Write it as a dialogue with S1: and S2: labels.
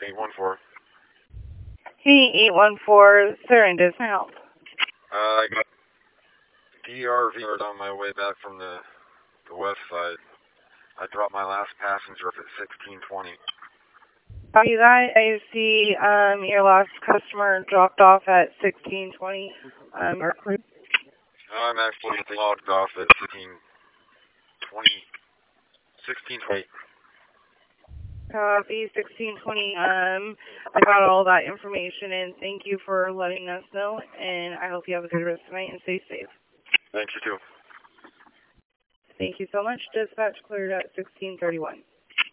S1: 814.
S2: Hey, 814, Serendis help.
S1: I got DRV on my way back from the west side. I dropped my last passenger off at 1620.
S2: You guys, I see your last customer dropped off at 1620.
S1: I'm actually logged off at 1620.
S2: Copy 1620. I got all that information and thank you for letting us know. And I hope you have a good rest of the night and stay safe.
S1: Thanks, you too.
S2: Thank you so much. Dispatch cleared at 1631.